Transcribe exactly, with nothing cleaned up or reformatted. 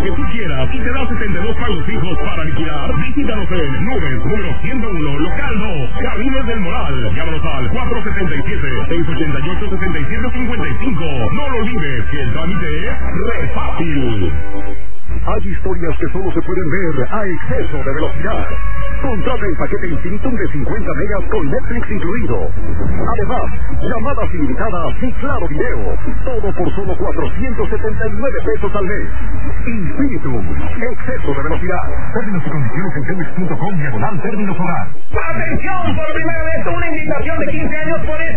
que tú quieras y te da setenta y dos pagos fijos para liquidar. Visítanos en Nubes, número ciento uno, local dos, Jardines del Moral. Llámanos al cuatro siete siete, seis ocho ocho, siete siete cinco cinco. No lo olvides que el trámite es re fácil. Hay historias que solo se pueden ver a exceso de velocidad. Contrata el paquete Infinitum de cincuenta megas con Netflix incluido. Además, llamadas ilimitadas y claro video. Todo por solo cuatrocientos setenta y nueve pesos al mes. Infinitum, exceso de velocidad. Términos y condiciones en telmex punto com diagonal términos hogar. ¡Atención! Por primera vez una invitación de quince años por